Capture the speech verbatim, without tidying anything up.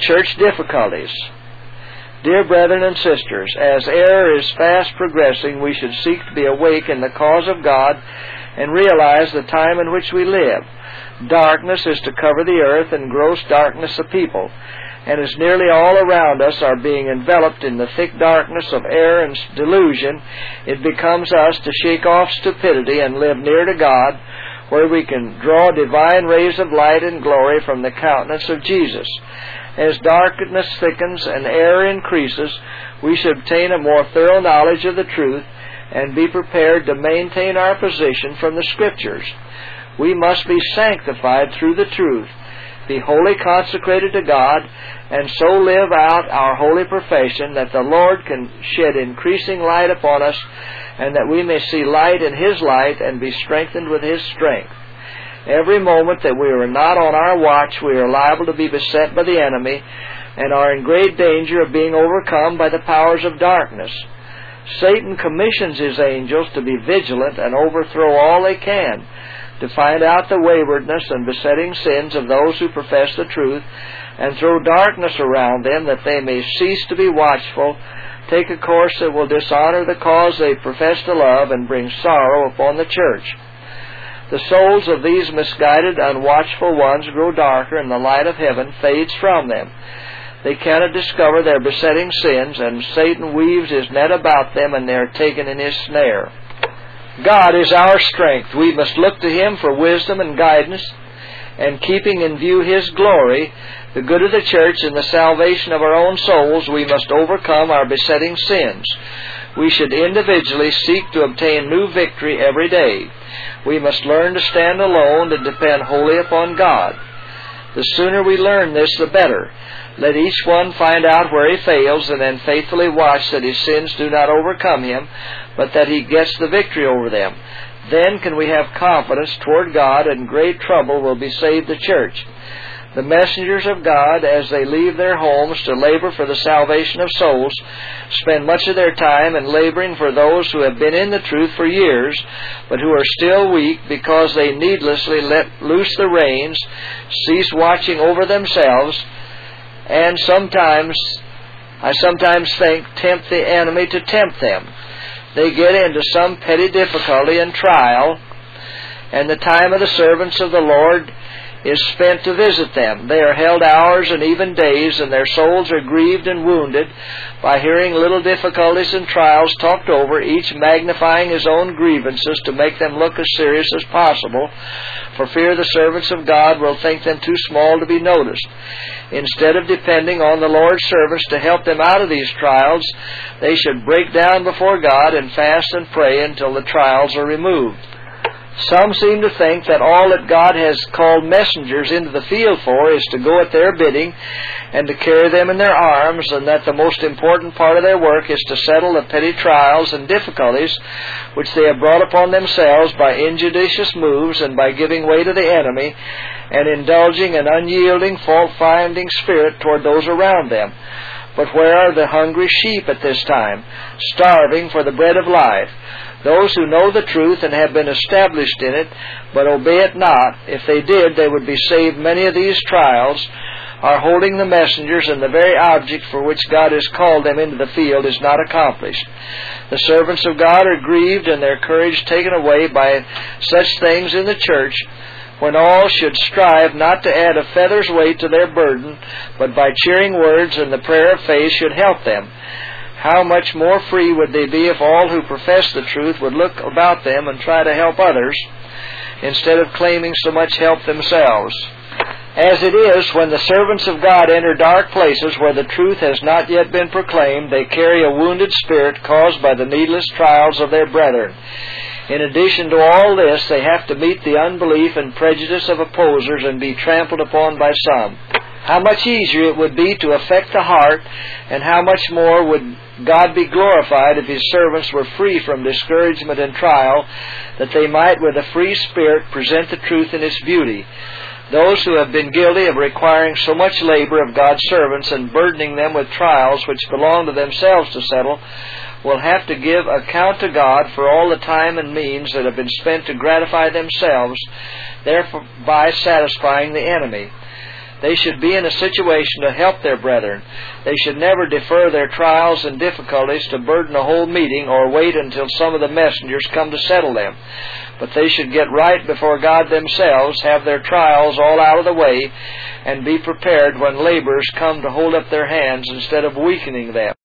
church difficulties. Dear brethren and sisters, as error is fast progressing, we should seek to be awake in the cause of God and realize the time in which we live. Darkness is to cover the earth, and gross darkness the people. And as nearly all around us are being enveloped in the thick darkness of error and delusion, it becomes us to shake off stupidity and live near to God, where we can draw divine rays of light and glory from the countenance of Jesus. As darkness thickens and error increases, we should obtain a more thorough knowledge of the truth and be prepared to maintain our position from the Scriptures. We must be sanctified through the truth, be wholly consecrated to God, and so live out our holy profession that the Lord can shed increasing light upon us, and that we may see light in His light and be strengthened with His strength. Every moment that we are not on our watch, we are liable to be beset by the enemy and are in great danger of being overcome by the powers of darkness. Satan commissions his angels to be vigilant and overthrow all they can, to find out the waywardness and besetting sins of those who profess the truth, and throw darkness around them that they may cease to be watchful, take a course that will dishonor the cause they profess to love, and bring sorrow upon the church. The souls of these misguided, unwatchful ones grow darker, and the light of heaven fades from them. They cannot discover their besetting sins, and Satan weaves his net about them, and they are taken in his snare. God is our strength. We must look to Him for wisdom and guidance, and keeping in view His glory, the good of the church, and the salvation of our own souls, we must overcome our besetting sins. We should individually seek to obtain new victory every day. We must learn to stand alone and depend wholly upon God. The sooner we learn this, the better. Let each one find out where he fails, and then faithfully watch that his sins do not overcome him, but that he gets the victory over them. Then can we have confidence toward God, and great trouble will be saved the church. The messengers of God, as they leave their homes to labor for the salvation of souls, spend much of their time in laboring for those who have been in the truth for years, but who are still weak because they needlessly let loose the reins, cease watching over themselves, and sometimes, I sometimes think, tempt the enemy to tempt them. They get into some petty difficulty and trial, and the time of the servants of the Lord is spent to visit them. They are held hours and even days, and their souls are grieved and wounded by hearing little difficulties and trials talked over, each magnifying his own grievances to make them look as serious as possible, for fear the servants of God will think them too small to be noticed. Instead of depending on the Lord's servants to help them out of these trials, they should break down before God and fast and pray until the trials are removed. Some seem to think that all that God has called messengers into the field for is to go at their bidding and to carry them in their arms, and that the most important part of their work is to settle the petty trials and difficulties which they have brought upon themselves by injudicious moves and by giving way to the enemy and indulging an unyielding, fault-finding spirit toward those around them. But where are the hungry sheep at this time, starving for the bread of life? Those who know the truth and have been established in it, but obey it not, if they did, they would be saved many of these trials, are holding the messengers, and the very object for which God has called them into the field is not accomplished. The servants of God are grieved and their courage taken away by such things in the church, when all should strive not to add a feather's weight to their burden, but by cheering words and the prayer of faith should help them. How much more free would they be if all who profess the truth would look about them and try to help others, instead of claiming so much help themselves. As it is, when the servants of God enter dark places where the truth has not yet been proclaimed, they carry a wounded spirit caused by the needless trials of their brethren. In addition to all this, they have to meet the unbelief and prejudice of opposers and be trampled upon by some. How much easier it would be to affect the heart, and how much more would God be glorified if His servants were free from discouragement and trial, that they might with a free spirit present the truth in its beauty. Those who have been guilty of requiring so much labor of God's servants and burdening them with trials which belong to themselves to settle will have to give account to God for all the time and means that have been spent to gratify themselves, thereby satisfying the enemy. They should be in a situation to help their brethren. They should never defer their trials and difficulties to burden a whole meeting or wait until some of the messengers come to settle them. But they should get right before God themselves, have their trials all out of the way, and be prepared when laborers come to hold up their hands instead of weakening them.